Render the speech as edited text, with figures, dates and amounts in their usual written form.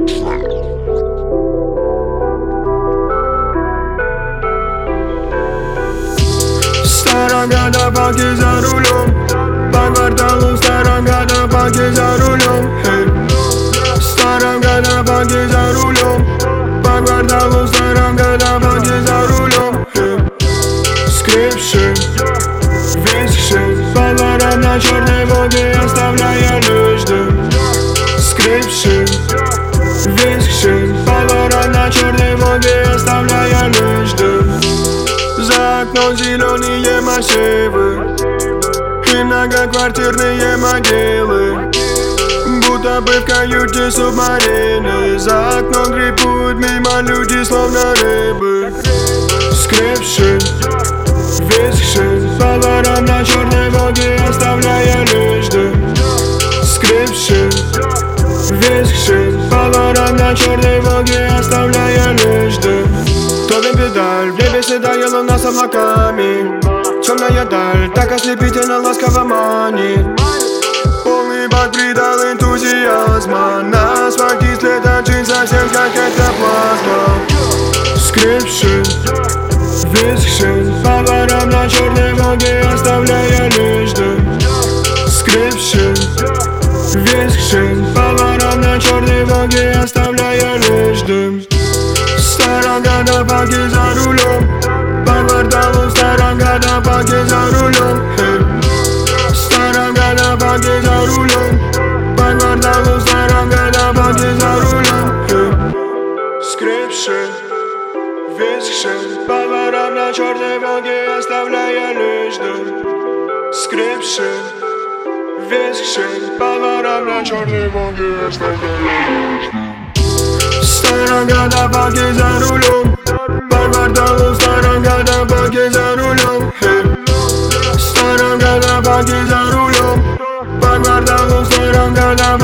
Старом гадабаке за рулем, по кварталу в старом гадабаке за рулем. В старом гадабаке за рулем, по кварталу в старом гадабаке за рулем. Скрипши, вискши, по дворам на черной Волге, оставляя лишь дым. Скрипши, вискши, по дворам на черной Волге, оставляя лишь дым. За окном зеленые массивы и многоквартирные могилы, будто бы в каюте субмарины. За окном гребут мимо люди, словно рыбы. Скрипши, вискши, по дворам на черной Волге, оставляя лишь дым. Скрипши, вискши, по дворам на черной Волге, оставляя лишь дым. Топим педаль, в небе седая луна с облаками. Темная даль, так ослепительно ласково манит. Полный бак придал энтузиазма. На асфальте след от джин совсем как эктоплазма. Скрипши, вискши, по дворам на черной Волге, оставляя лишь дым. Скрипши, вискши, по дворам на черной Волге, оставляя лишь дым. В старом гадабаке за рулем, по кварталу в старом гадабаке за рулем. В старом гадабаке за рулем, по кварталу в старом гадабаке за рулем. Скрипши, вискши, по дворам на черной Волге, оставляя лишь дым. Скрипши, вискши, по дворам на черной Волге, оставляя лишь дым. В старом гадабаке за рулем, по кварталу в старом гадабаке за рулем. В старом гадабаке за рулем, по кварталу в старом гадабаке.